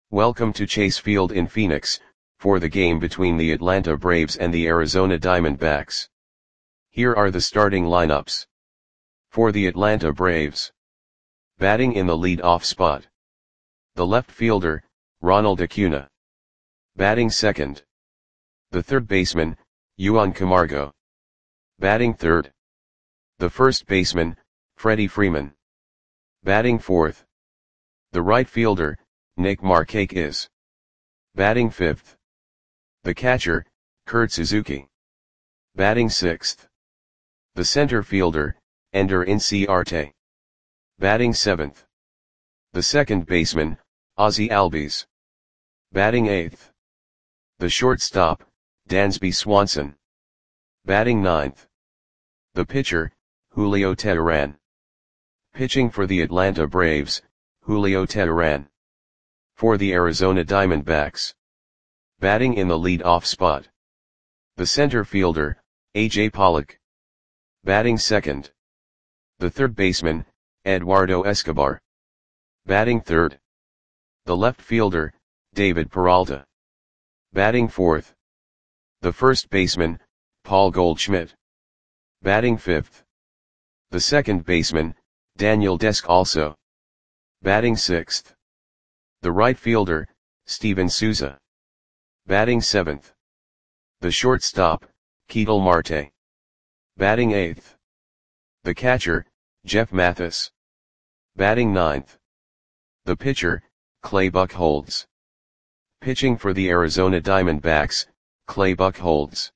Welcome to Chase Field in Phoenix, for the game between the Atlanta Braves and the Arizona Diamondbacks. Here are the starting lineups. For the Atlanta Braves. Batting in the lead-off spot. The left fielder, Ronald Acuna. Batting second. The third baseman, Juan Camargo. Batting third. The first baseman, Freddie Freeman. Batting fourth. The right fielder, Nick Markakis. Batting fifth. The catcher, Kurt Suzuki. Batting sixth. The center fielder, Ender Inciarte. Batting seventh. The second baseman, Ozzie Albies. Batting eighth. The shortstop, Dansby Swanson. Batting ninth. The pitcher, Julio Teheran. Pitching for the Atlanta Braves, Julio Teheran. For the Arizona Diamondbacks. Batting in the lead-off spot. The center fielder, A.J. Pollock. Batting second. The third baseman, Eduardo Escobar. Batting third. The left fielder, David Peralta. Batting fourth. The first baseman, Paul Goldschmidt. Batting fifth. The second baseman, Daniel Descalso. Batting sixth. The right fielder, Steven Souza. Batting seventh. The shortstop, Ketel Marte. Batting eighth. The catcher, Jeff Mathis. Batting ninth. The pitcher, Clay Buchholz. Pitching for the Arizona Diamondbacks, Clay Buchholz.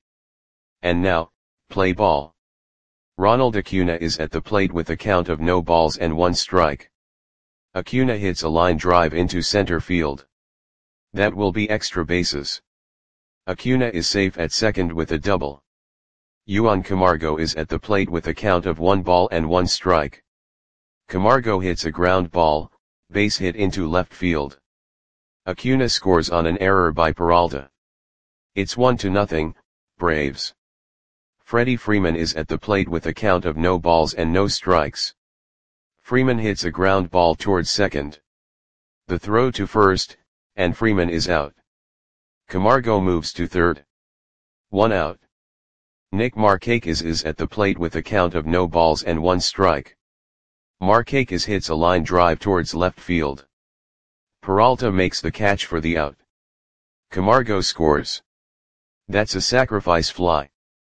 And now, play ball. Ronald Acuna is at the plate with a count of no balls and 1 strike. Acuna hits a line drive into center field. That will be extra bases. Acuna is safe at second with a double. Juan Camargo is at the plate with a count of 1 ball and 1 strike. Camargo hits a ground ball, base hit into left field. Acuna scores on an error by Peralta. It's 1-0, Braves. Freddie Freeman is at the plate with a count of no balls and no strikes. Freeman hits a ground ball towards second. The throw to first, and Freeman is out. Camargo moves to third. 1 out. Nick Markakis is at the plate with a count of no balls and 1 strike. Markakis hits a line drive towards left field. Peralta makes the catch for the out. Camargo scores. That's a sacrifice fly.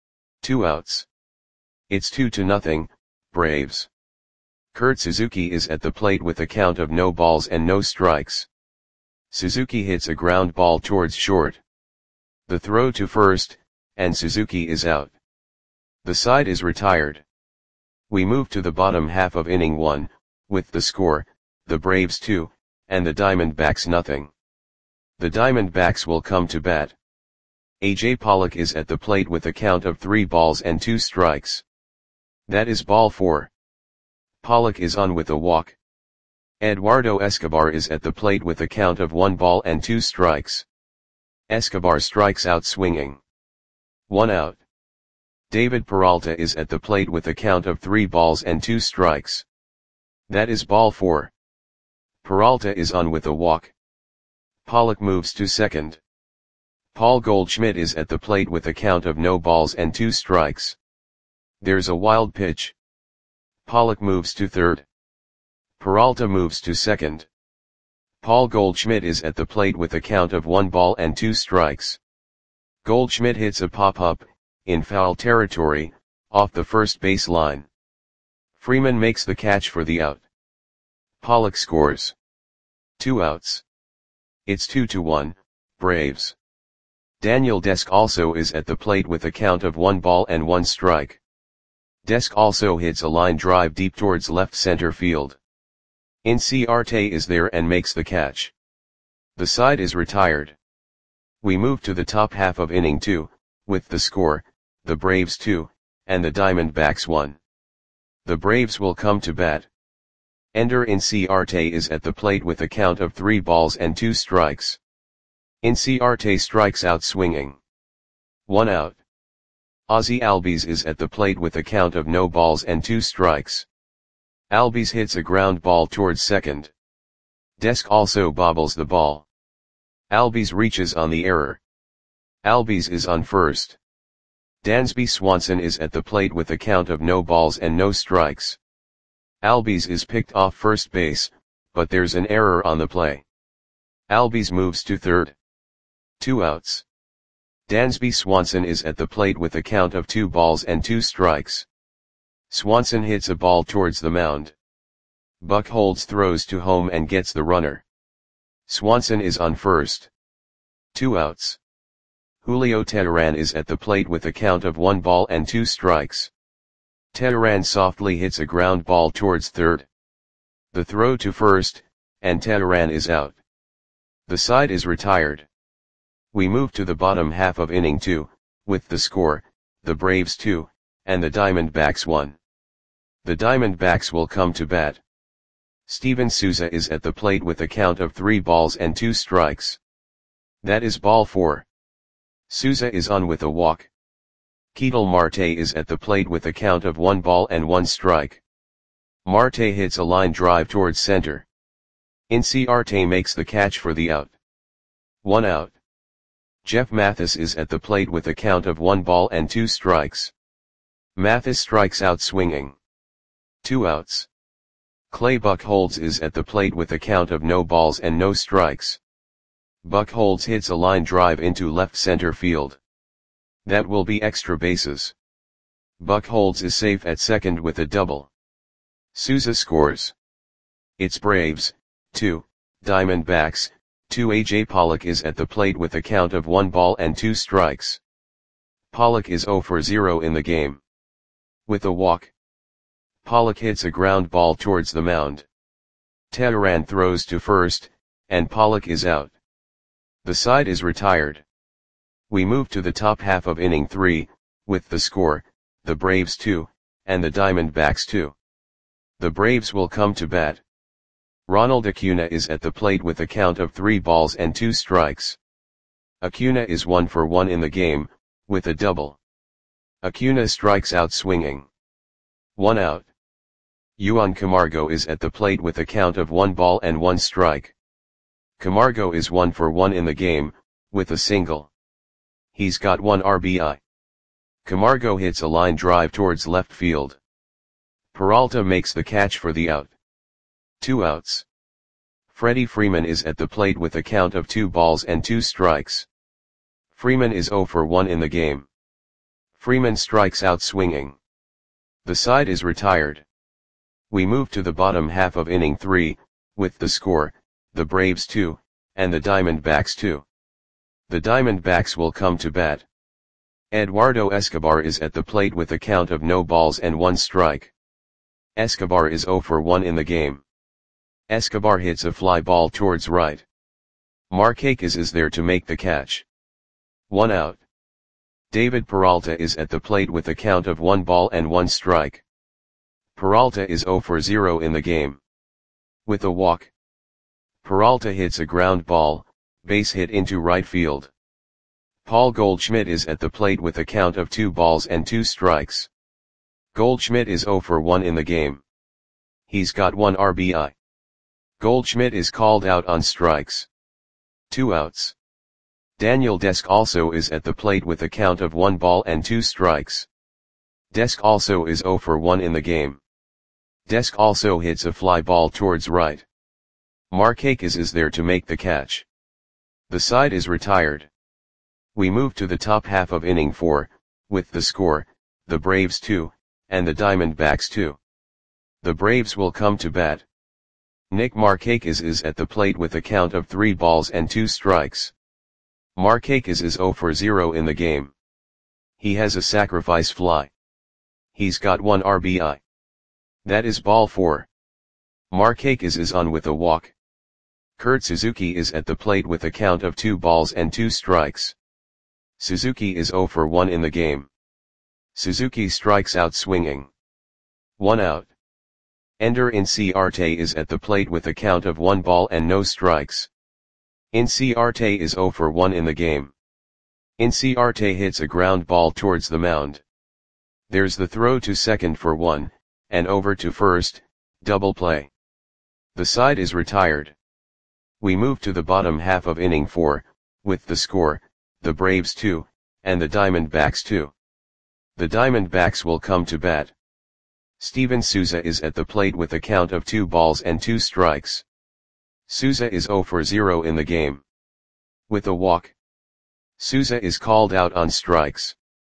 2 outs. It's 2-0, Braves. Kurt Suzuki is at the plate with a count of no balls and no strikes. Suzuki hits a ground ball towards short. The throw to first, and Suzuki is out. The side is retired. We move to the bottom half of inning 1, with the score, the Braves 2, and the Diamondbacks 0. The Diamondbacks will come to bat. A.J. Pollock is at the plate with a count of 3 balls and 2 strikes. That is ball 4. Pollock is on with a walk. Eduardo Escobar is at the plate with a count of 1 ball and 2 strikes. Escobar strikes out swinging. 1 out. David Peralta is at the plate with a count of 3 balls and 2 strikes. That is ball 4. Peralta is on with a walk. Pollock moves to second. Paul Goldschmidt is at the plate with a count of no balls and 2 strikes. There's a wild pitch. Pollock moves to third. Peralta moves to second. Paul Goldschmidt is at the plate with a count of 1 ball and 2 strikes. Goldschmidt hits a pop-up, in foul territory, off the first base line. Freeman makes the catch for the out. Pollock scores. 2 outs. It's 2-1, Braves. Daniel Descalso is at the plate with a count of 1 ball and 1 strike. Descalso hits a line drive deep towards left center field. Inciarte is there and makes the catch. The side is retired. We move to the top half of inning 2, with the score, the Braves 2, and the Diamondbacks 1. The Braves will come to bat. Ender Inciarte is at the plate with a count of 3 balls and 2 strikes. Inciarte strikes out swinging. 1 out. Ozzie Albies is at the plate with a count of no balls and 2 strikes. Albies hits a ground ball towards second. Descalso bobbles the ball. Albies reaches on the error. Albies is on first. Dansby Swanson is at the plate with a count of no balls and no strikes. Albies is picked off first base, but there's an error on the play. Albies moves to third. 2 outs. Dansby Swanson is at the plate with a count of 2 balls and 2 strikes. Swanson hits a ball towards the mound. Buchholz throws to home and gets the runner. Swanson is on first. 2 outs. Julio Teheran is at the plate with a count of 1 ball and 2 strikes. Teheran softly hits a ground ball towards third. The throw to first, and Teheran is out. The side is retired. We move to the bottom half of inning 2, with the score, the Braves 2, and the Diamondbacks 1. The Diamondbacks will come to bat. Steven Souza is at the plate with a count of 3 balls and 2 strikes. That is ball 4. Souza is on with a walk. Ketel Marte is at the plate with a count of 1 ball and 1 strike. Marte hits a line drive towards center. Inciarte makes the catch for the out. 1 out. Jeff Mathis is at the plate with a count of 1 ball and 2 strikes. Mathis strikes out swinging. 2 outs. Clay Buchholz is at the plate with a count of no balls and no strikes. Buchholz hits a line drive into left center field. That will be extra bases. Buchholz is safe at second with a double. Souza scores. It's Braves, 2, Diamondbacks, 2. AJ Pollock is at the plate with a count of 1 ball and 2 strikes. Pollock is 0 for 0 in the game. With a walk. Pollock hits a ground ball towards the mound. Teheran throws to first, and Pollock is out. The side is retired. We move to the top half of inning 3, with the score, the Braves 2, and the Diamondbacks 2. The Braves will come to bat. Ronald Acuna is at the plate with a count of 3 balls and 2 strikes. Acuna is 1 for 1 in the game, with a double. Acuna strikes out swinging. 1 out. Juan Camargo is at the plate with a count of 1 ball and 1 strike. Camargo is 1 for 1 in the game, with a single. He's got 1 RBI. Camargo hits a line drive towards left field. Peralta makes the catch for the out. 2 outs. Freddie Freeman is at the plate with a count of 2 balls and 2 strikes. Freeman is 0 for 1 in the game. Freeman strikes out swinging. The side is retired. We move to the bottom half of inning 3, with the score, the Braves 2, and the Diamondbacks 2. The Diamondbacks will come to bat. Eduardo Escobar is at the plate with a count of no balls and 1 strike. Escobar is 0 for 1 in the game. Escobar hits a fly ball towards right. Markakis is there to make the catch. 1 out. David Peralta is at the plate with a count of 1 ball and 1 strike. Peralta is 0 for 0 in the game. With a walk. Peralta hits a ground ball, base hit into right field. Paul Goldschmidt is at the plate with a count of 2 balls and 2 strikes. Goldschmidt is 0 for 1 in the game. He's got 1 RBI. Goldschmidt is called out on strikes. 2 outs. Daniel Desk also is at the plate with a count of 1 ball and 2 strikes. Desk also is 0 for 1 in the game. Desk also hits a fly ball towards right. Markakis is there to make the catch. The side is retired. We move to the top half of inning 4, with the score, the Braves 2, and the Diamondbacks 2. The Braves will come to bat. Nick Markakis is at the plate with a count of 3 balls and 2 strikes. Markakis is 0 for 0 in the game. He has a sacrifice fly. He's got 1 RBI. That is ball 4. Markakis is on with a walk. Kurt Suzuki is at the plate with a count of 2 balls and 2 strikes. Suzuki is 0 for 1 in the game. Suzuki strikes out swinging. 1 out. Ender Inciarte is at the plate with a count of 1 ball and no strikes. Inciarte is 0 for 1 in the game. Inciarte hits a ground ball towards the mound. There's the throw to second for 1, and over to first, double play. The side is retired. We move to the bottom half of inning 4, with the score, the Braves 2, and the Diamondbacks 2. The Diamondbacks will come to bat. Steven Souza is at the plate with a count of 2 balls and 2 strikes. Souza is 0 for 0 in the game. With a walk, Souza is called out on strikes.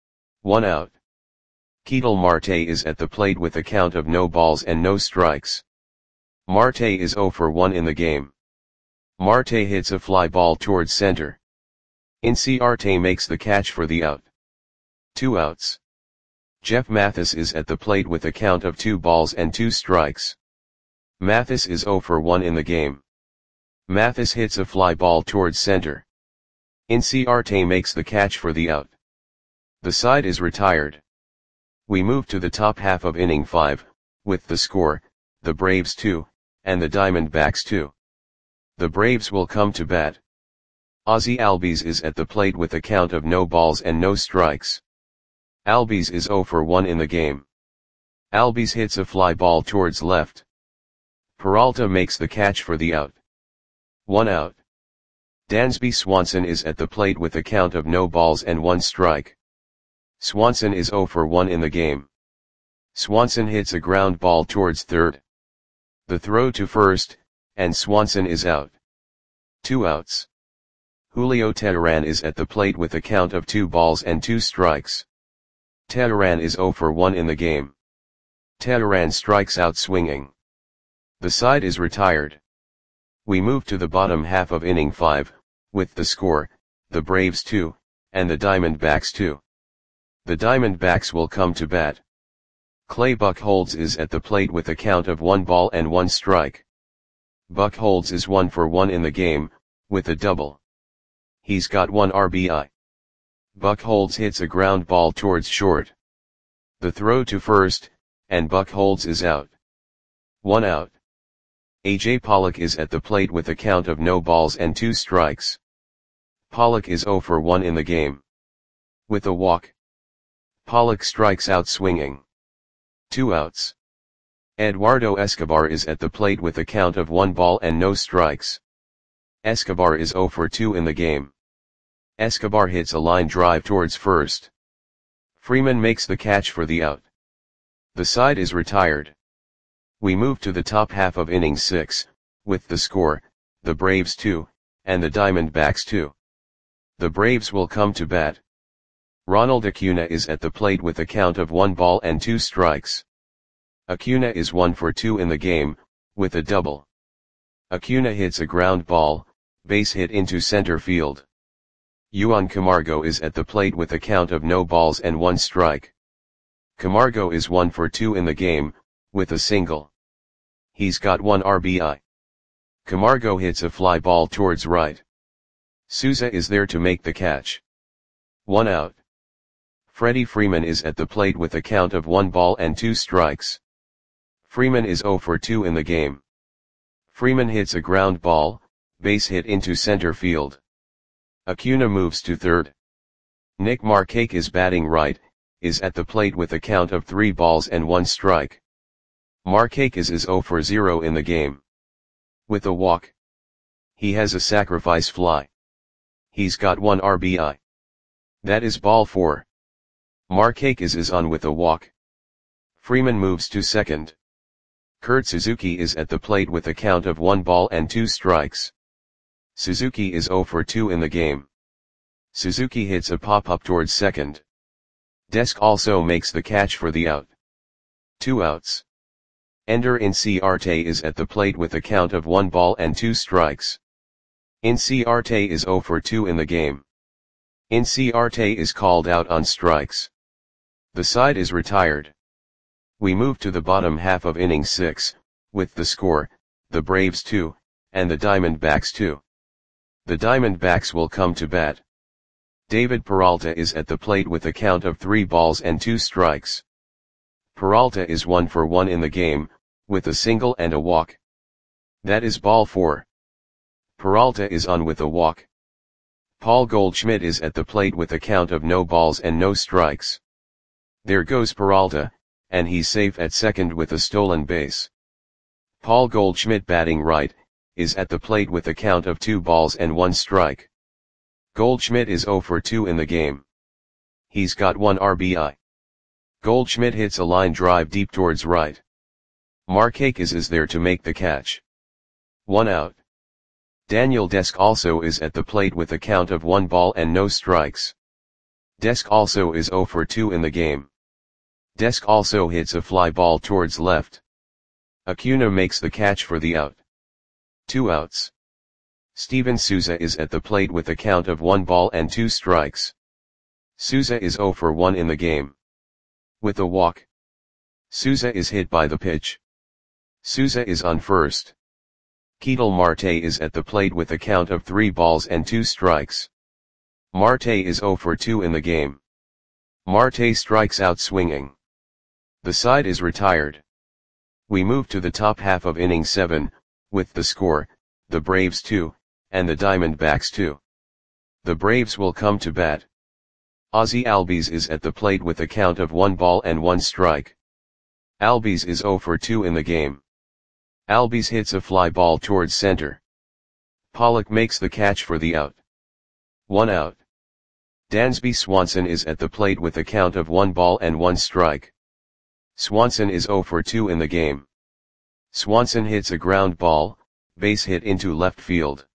1 out. Ketel Marte is at the plate with a count of no balls and no strikes. Marte is 0 for 1 in the game. Marte hits a fly ball towards center. Inciarte makes the catch for the out. 2 outs. Jeff Mathis is at the plate with a count of 2 balls and 2 strikes. Mathis is 0 for 1 in the game. Mathis hits a fly ball towards center. Inciarte makes the catch for the out. The side is retired. We move to the top half of inning 5, with the score, the Braves 2, and the Diamondbacks 2. The Braves will come to bat. Ozzie Albies is at the plate with a count of no balls and no strikes. Albies is 0 for 1 in the game. Albies hits a fly ball towards left. Peralta makes the catch for the out. 1 out. Dansby Swanson is at the plate with a count of no balls and 1 strike. Swanson is 0 for 1 in the game. Swanson hits a ground ball towards third. The throw to first, and Swanson is out. 2 outs. Julio Teheran is at the plate with a count of 2 balls and 2 strikes. Teheran is 0 for 1 in the game. Teheran strikes out swinging. The side is retired. We move to the bottom half of inning 5, with the score, the Braves 2, and the Diamondbacks 2. The Diamondbacks will come to bat. Clay Buchholz is at the plate with a count of 1 ball and 1 strike. Buchholz is 1 for 1 in the game, with a double. He's got 1 RBI. Buchholz hits a ground ball towards short. The throw to first, and Buchholz is out. 1 out. A.J. Pollock is at the plate with a count of no balls and 2 strikes. Pollock is 0 for 1 in the game. With a walk, Pollock strikes out swinging. 2 outs. Eduardo Escobar is at the plate with a count of 1 ball and no strikes. Escobar is 0 for 2 in the game. Escobar hits a line drive towards first. Freeman makes the catch for the out. The side is retired. We move to the top half of inning 6, with the score, the Braves 2, and the Diamondbacks 2. The Braves will come to bat. Ronald Acuna is at the plate with a count of 1 ball and 2 strikes. Acuna is 1 for 2 in the game, with a double. Acuna hits a ground ball, base hit into center field. Juan Camargo is at the plate with a count of no balls and 1 strike. Camargo is 1 for 2 in the game, with a single. He's got 1 RBI. Camargo hits a fly ball towards right. Souza is there to make the catch. 1 out. Freddie Freeman is at the plate with a count of 1 ball and 2 strikes. Freeman is 0 for 2 in the game. Freeman hits a ground ball, base hit into center field. Acuna moves to third. Nick Markakis is batting right, is at the plate with a count of 3 balls and 1 strike. Markakis is 0 for 0 in the game. With a walk, he has a sacrifice fly. He's got 1 RBI. That is ball 4. Markakis is on with a walk. Freeman moves to second. Kurt Suzuki is at the plate with a count of 1 ball and 2 strikes. Suzuki is 0 for 2 in the game. Suzuki hits a pop-up towards second. Desk also makes the catch for the out. 2 outs. Ender Inciarte is at the plate with a count of 1 ball and 2 strikes. Inciarte is 0 for 2 in the game. Inciarte is called out on strikes. The side is retired. We move to the bottom half of inning 6, with the score, the Braves 2, and the Diamondbacks 2. The Diamondbacks will come to bat. David Peralta is at the plate with a count of 3 balls and 2 strikes. Peralta is 1 for 1 in the game, with a single and a walk. That is ball 4. Peralta is on with a walk. Paul Goldschmidt is at the plate with a count of no balls and no strikes. There goes Peralta, and he's safe at second with a stolen base. Paul Goldschmidt batting right, is at the plate with a count of 2 balls and 1 strike. Goldschmidt is 0 for 2 in the game. He's got 1 RBI. Goldschmidt hits a line drive deep towards right. Markakis is there to make the catch. 1 out. Daniel Desk also is at the plate with a count of 1 ball and no strikes. Desk also is 0 for 2 in the game. Desk also hits a fly ball towards left. Acuna makes the catch for the out. 2 outs. Steven Souza is at the plate with a count of 1 ball and 2 strikes. Souza is 0 for 1 in the game. With a walk. Souza is hit by the pitch. Souza is on first. Ketel Marte is at the plate with a count of 3 balls and 2 strikes. Marte is 0 for 2 in the game. Marte strikes out swinging. The side is retired. We move to the top half of inning 7, with the score, the Braves 2, and the Diamondbacks 2. The Braves will come to bat. Ozzie Albies is at the plate with a count of 1 ball and 1 strike. Albies is 0 for 2 in the game. Albies hits a fly ball towards center. Pollock makes the catch for the out. 1 out. Dansby Swanson is at the plate with a count of 1 ball and 1 strike. Swanson is 0 for 2 in the game. Swanson hits a ground ball, base hit into left field.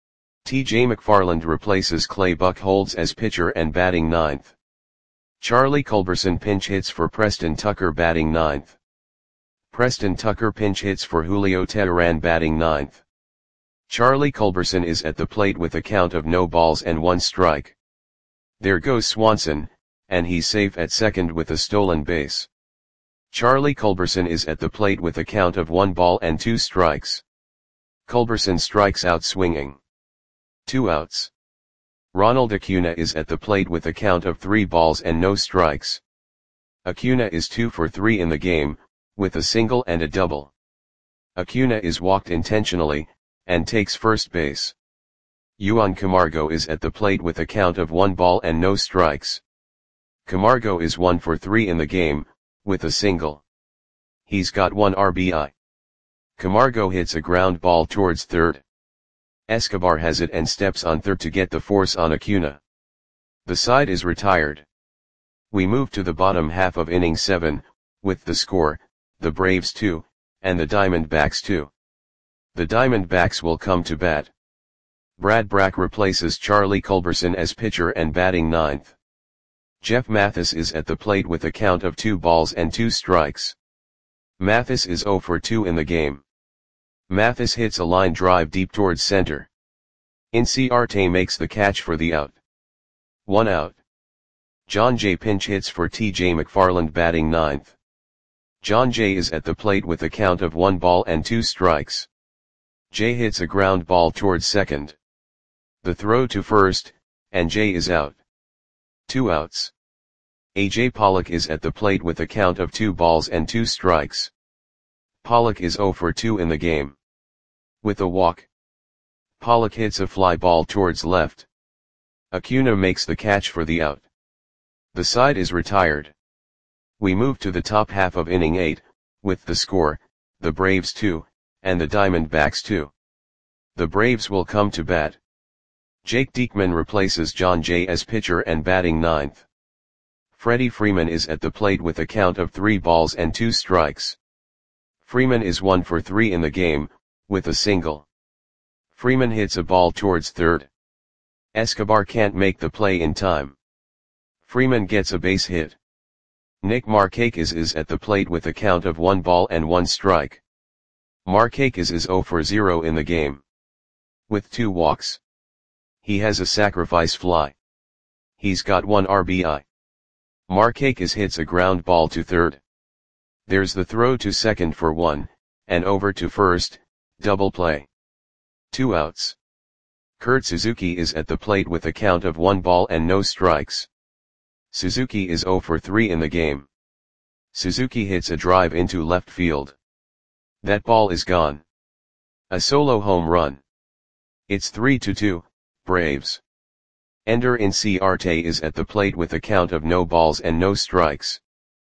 T.J. McFarland replaces Clay Buchholz as pitcher and batting 9th. Charlie Culberson pinch hits for Preston Tucker batting 9th. Preston Tucker pinch hits for Julio Teheran batting 9th. Charlie Culberson is at the plate with a count of no balls and 1 strike. There goes Swanson, and he's safe at second with a stolen base. Charlie Culberson is at the plate with a count of 1 ball and 2 strikes. Culberson strikes out swinging. 2 outs. Ronald Acuna is at the plate with a count of 3 balls and no strikes. Acuna is 2 for 3 in the game, with a single and a double. Acuna is walked intentionally, and takes first base. Juan Camargo is at the plate with a count of 1 ball and no strikes. Camargo is 1 for 3 in the game, with a single. He's got 1 RBI. Camargo hits a ground ball towards third. Escobar has it and steps on third to get the force on Acuna. The side is retired. We move to the bottom half of inning 7, with the score, the Braves 2, and the Diamondbacks 2. The Diamondbacks will come to bat. Brad Brach replaces Charlie Culberson as pitcher and batting 9th. Jeff Mathis is at the plate with a count of 2 balls and 2 strikes. Mathis is 0 for 2 in the game. Mathis hits a line drive deep towards center. Inciarte makes the catch for the out. 1 out. John Jay pinch hits for T.J. McFarland batting 9th. John Jay is at the plate with a count of 1 ball and 2 strikes. Jay hits a ground ball towards second. The throw to first, and Jay is out. 2 outs. A.J. Pollock is at the plate with a count of 2 balls and 2 strikes. Pollock is 0 for 2 in the game. With a walk. Pollock hits a fly ball towards left. Acuna makes the catch for the out. The side is retired. We move to the top half of inning 8, with the score, the Braves 2, and the Diamondbacks 2. The Braves will come to bat. Jake Diekman replaces John Jay as pitcher and batting 9th. Freddie Freeman is at the plate with a count of 3 balls and 2 strikes. Freeman is 1 for 3 in the game, with a single. Freeman hits a ball towards third. Escobar can't make the play in time. Freeman gets a base hit. Nick Markakis is at the plate with a count of 1 ball and 1 strike. Markakis is 0 for 0 in the game. With 2 walks. He has a sacrifice fly. He's got 1 RBI. Markakis hits a ground ball to third. There's the throw to second for 1, and over to first, double play. 2 outs. Kurt Suzuki is at the plate with a count of 1 ball and no strikes. Suzuki is 0 for 3 in the game. Suzuki hits a drive into left field. That ball is gone. A solo home run. It's 3-2, Braves. Ender Inciarte is at the plate with a count of no balls and no strikes.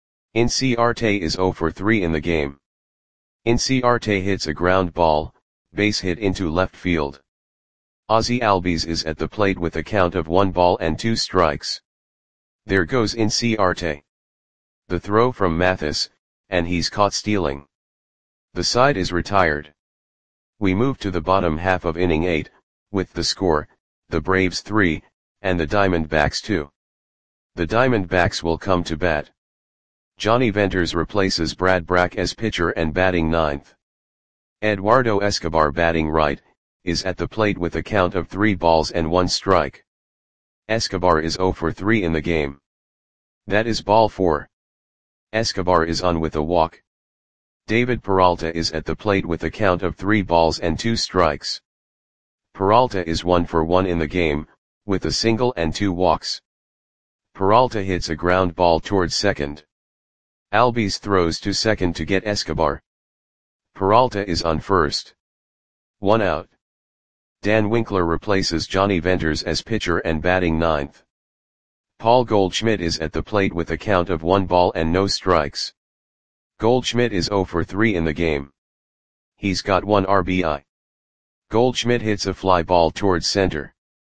Inciarte is 0 for 3 in the game. Inciarte hits a ground ball, base hit into left field. Ozzie Albies is at the plate with a count of 1 ball and 2 strikes. There goes Inciarte. The throw from Mathis, and he's caught stealing. The side is retired. We move to the bottom half of inning 8, with the score, the Braves 3, and the Diamondbacks 2. The Diamondbacks will come to bat. Johnny Venters replaces Brad Brach as pitcher and batting ninth. Eduardo Escobar, batting right, is at the plate with a count of 3 balls and 1 strike. Escobar is 0 for 3 in the game. That is ball 4. Escobar is on with a walk. David Peralta is at the plate with a count of 3 balls and 2 strikes. Peralta is 1 for 1 in the game, with a single and 2 walks. Peralta hits a ground ball towards second. Albies throws to second to get Escobar. Peralta is on first. 1 out. Dan Winkler replaces Johnny Venters as pitcher and batting ninth. Paul Goldschmidt is at the plate with a count of 1 ball and no strikes. Goldschmidt is 0 for 3 in the game. He's got 1 RBI. Goldschmidt hits a fly ball towards center.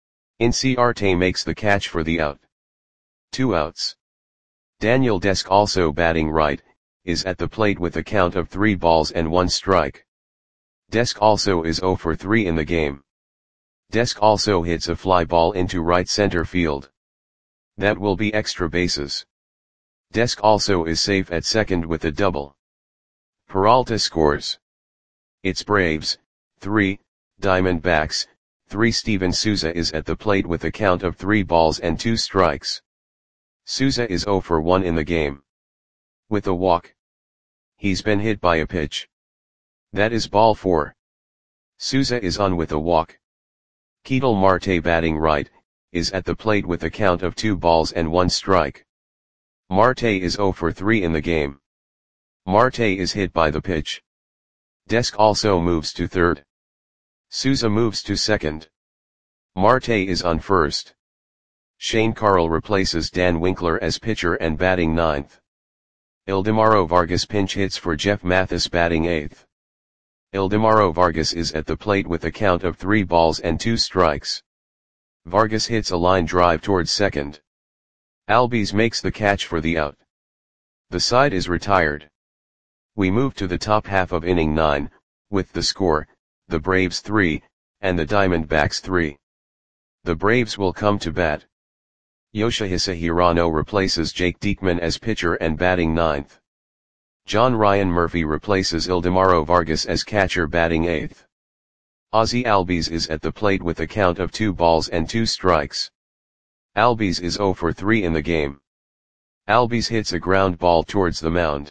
Inciarte makes the catch for the out. 2 outs. Daniel Desk, also batting right, is at the plate with a count of 3 balls and 1 strike. Desk also is 0 for 3 in the game. Desk also hits a fly ball into right center field. That will be extra bases. Desk also is safe at second with a double. Peralta scores. It's Braves 3, Diamondbacks 3. Steven Souza is at the plate with a count of 3 balls and 2 strikes. Souza is 0 for 1 in the game. With a walk. He's been hit by a pitch. That is ball 4. Souza is on with a walk. Ketel Marte, batting right, is at the plate with a count of 2 balls and 1 strike. Marte is 0 for 3 in the game. Marte is hit by the pitch. Desk also moves to third. Souza moves to second. Marte is on first. Shane Carl replaces Dan Winkler as pitcher and batting ninth. Ildemaro Vargas pinch hits for Jeff Mathis, batting eighth. Ildemaro Vargas is at the plate with a count of 3 balls and 2 strikes. Vargas hits a line drive towards second. Albies makes the catch for the out. The side is retired. We move to the top half of inning 9, with the score, the Braves 3, and the Diamondbacks 3. The Braves will come to bat. Yoshihisa Hirano replaces Jake Diekman as pitcher and batting ninth. John Ryan Murphy replaces Ildemaro Vargas as catcher, batting eighth. Ozzie Albies is at the plate with a count of 2 balls and 2 strikes. Albies is 0 for 3 in the game. Albies hits a ground ball towards the mound.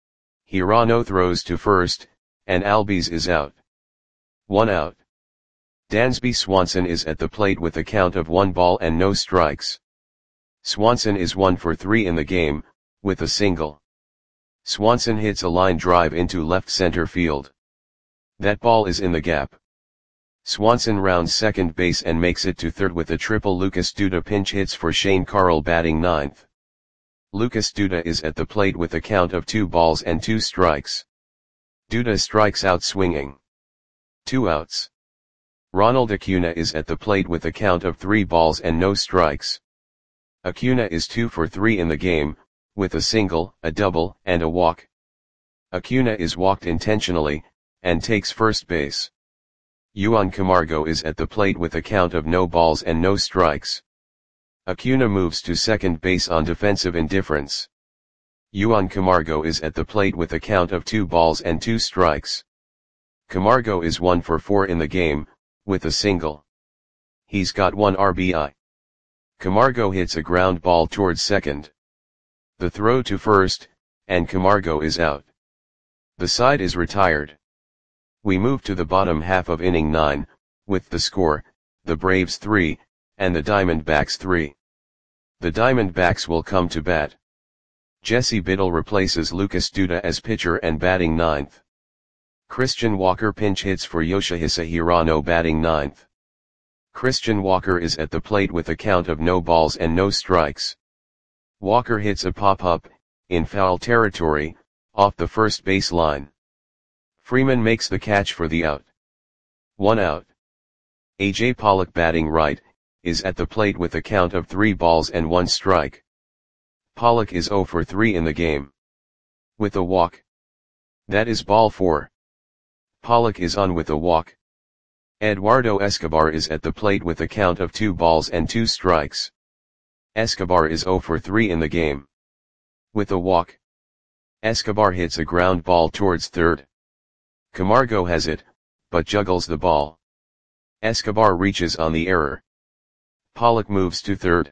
Hirano throws to first, and Albies is out. 1 out. Dansby Swanson is at the plate with a count of 1 ball and no strikes. Swanson is 1 for 3 in the game, with a single. Swanson hits a line drive into left center field. That ball is in the gap. Swanson rounds second base and makes it to third with a triple. Lucas Duda pinch hits for Shane Carl, batting ninth. Lucas Duda is at the plate with a count of 2 balls and 2 strikes. Duda strikes out swinging. 2 outs. Ronald Acuna is at the plate with a count of 3 balls and no strikes. Acuna is 2 for 3 in the game, with a single, a double, and a walk. Acuna is walked intentionally, and takes first base. Juan Camargo is at the plate with a count of no balls and no strikes. Acuna moves to second base on defensive indifference. Juan Camargo is at the plate with a count of 2 balls and 2 strikes. Camargo is 1 for 4 in the game, with a single. He's got 1 RBI. Camargo hits a ground ball towards second. The throw to first, and Camargo is out. The side is retired. We move to the bottom half of inning 9, with the score, the Braves 3, and the Diamondbacks 3. The Diamondbacks will come to bat. Jesse Biddle replaces Lucas Duda as pitcher and batting ninth. Christian Walker pinch hits for Yoshihisa Hirano, batting ninth. Christian Walker is at the plate with a count of no balls and no strikes. Walker hits a pop-up, in foul territory, off the first base line. Freeman makes the catch for the out. 1 out. AJ Pollock batting right, is at the plate with a count of 3 balls and 1 strike. Pollock is 0 for 3 in the game. With a walk. That is ball 4. Pollock is on with a walk. Eduardo Escobar is at the plate with a count of 2 balls and 2 strikes. Escobar is 0 for 3 in the game. With a walk. Escobar hits a ground ball towards third. Camargo has it, but juggles the ball. Escobar reaches on the error. Pollock moves to third.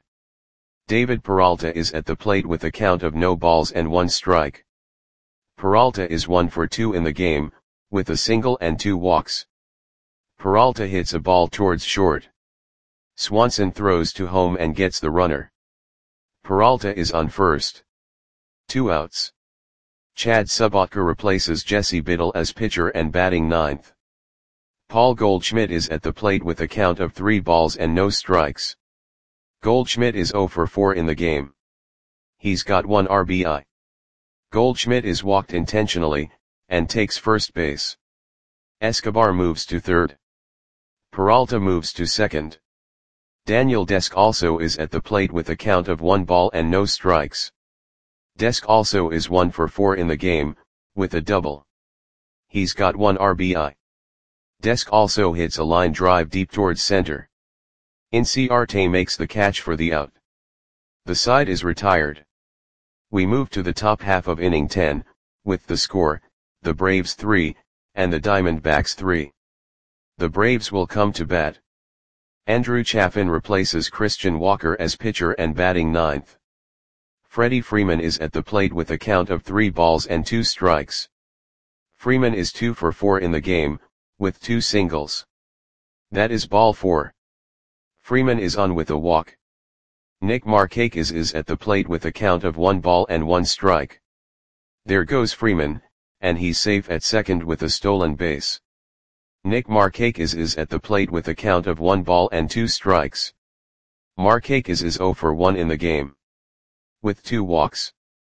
David Peralta is at the plate with a count of no balls and 1 strike. Peralta is 1 for 2 in the game, with a single and 2 walks. Peralta hits a ball towards short. Swanson throws to home and gets the runner. Peralta is on first. 2 outs. Chad Subotka replaces Jesse Biddle as pitcher and batting ninth. Paul Goldschmidt is at the plate with a count of 3 balls and no strikes. Goldschmidt is 0 for 4 in the game. He's got 1 RBI. Goldschmidt is walked intentionally, and takes first base. Escobar moves to third. Peralta moves to second. Daniel Desk also is at the plate with a count of 1 ball and no strikes. Desk also is 1 for 4 in the game, with a double. He's got 1 RBI. Desk also hits a line drive deep towards center. Inciarte makes the catch for the out. The side is retired. We move to the top half of inning 10, with the score, the Braves 3, and the Diamondbacks 3. The Braves will come to bat. Andrew Chafin replaces Christian Walker as pitcher and batting ninth. Freddie Freeman is at the plate with a count of 3 balls and 2 strikes. Freeman is 2 for 4 in the game, with 2 singles. That is ball 4. Freeman is on with a walk. Nick Markakis is at the plate with a count of 1 ball and 1 strike. There goes Freeman, and he's safe at second with a stolen base. Nick Markakis is at the plate with a count of 1 ball and 2 strikes. Markakis is 0 for 1 in the game. With 2 walks.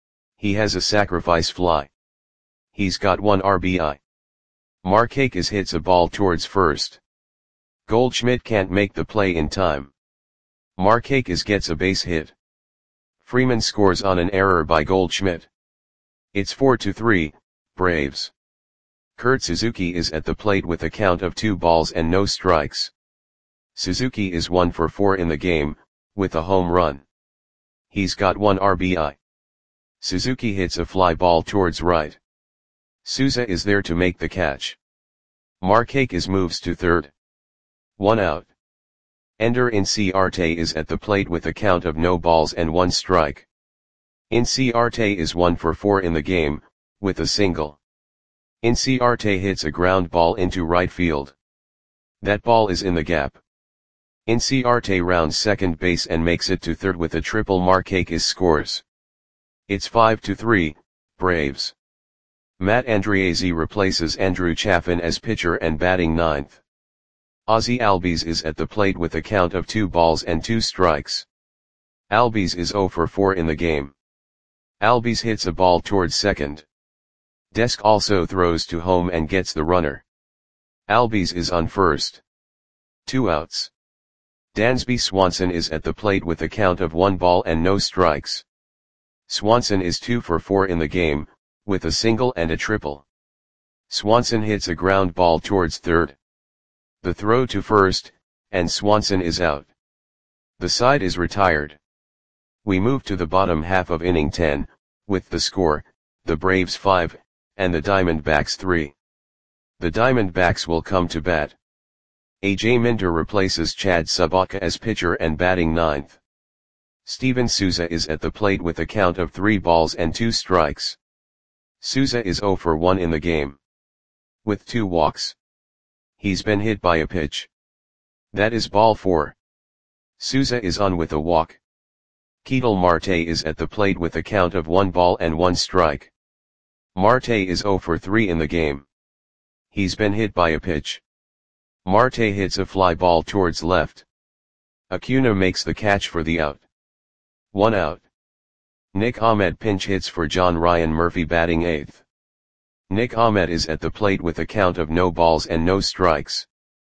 He has a sacrifice fly. He's got 1 RBI. Markakis hits a ball towards first. Goldschmidt can't make the play in time. Markakis gets a base hit. Freeman scores on an error by Goldschmidt. It's 4-3, Braves. Kurt Suzuki is at the plate with a count of 2 balls and no strikes. Suzuki is 1 for 4 in the game, with a home run. He's got 1 RBI. Suzuki hits a fly ball towards right. Souza is there to make the catch. Markakis moves to third. 1 out. Ender Inciarte is at the plate with a count of no balls and 1 strike. Inciarte is 1 for 4 in the game, with a single. Inciarte hits a ground ball into right field. That ball is in the gap. Inciarte rounds second base and makes it to third with a triple. Markakis scores. It's 5-3, Braves. Matt Andriese replaces Andrew Chafin as pitcher and batting ninth. Ozzie Albies is at the plate with a count of 2 balls and 2 strikes. Albies is 0 for 4 in the game. Albies hits a ball towards second. Desk also throws to home and gets the runner. Albies is on first. 2 outs. Dansby Swanson is at the plate with a count of 1 ball and no strikes. Swanson is 2 for 4 in the game, with a single and a triple. Swanson hits a ground ball towards third. The throw to first, and Swanson is out. The side is retired. We move to the bottom half of inning 10, with the score, the Braves 5, and the Diamondbacks 3. The Diamondbacks will come to bat. AJ Minter replaces Chad Subotka as pitcher and batting ninth. Steven Souza is at the plate with a count of 3 balls and 2 strikes. Souza is 0 for 1 in the game. With 2 walks. He's been hit by a pitch. That is ball 4. Souza is on with a walk. Ketel Marte is at the plate with a count of 1 ball and 1 strike. Marte is 0 for 3 in the game. He's been hit by a pitch. Marte hits a fly ball towards left. Acuna makes the catch for the out. 1 out. Nick Ahmed pinch hits for John Ryan Murphy batting 8th. Nick Ahmed is at the plate with a count of no balls and no strikes.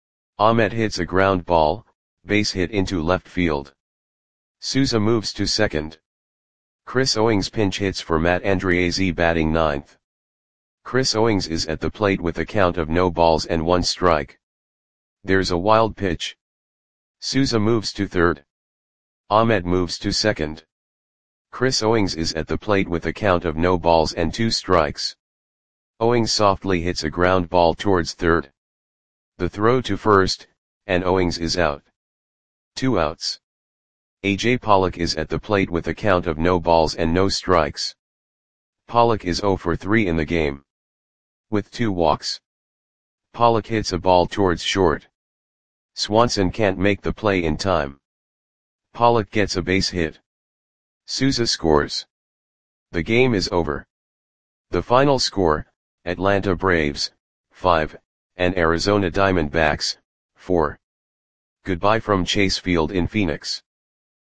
Ahmed hits a ground ball, base hit into left field. Souza moves to second. Chris Owings pinch hits for Matt Andriese batting ninth. Chris Owings is at the plate with a count of no balls and one strike. There's a wild pitch. Souza moves to third. Ahmed moves to second. Chris Owings is at the plate with a count of no balls and two strikes. Owings softly hits a ground ball towards third. The throw to first, and Owings is out. 2 outs. AJ Pollock is at the plate with a count of no balls and no strikes. Pollock is 0 for 3 in the game. With 2 walks. Pollock hits a ball towards short. Swanson can't make the play in time. Pollock gets a base hit. Souza scores. The game is over. The final score, Atlanta Braves, 5, and Arizona Diamondbacks, 4. Goodbye from Chase Field in Phoenix.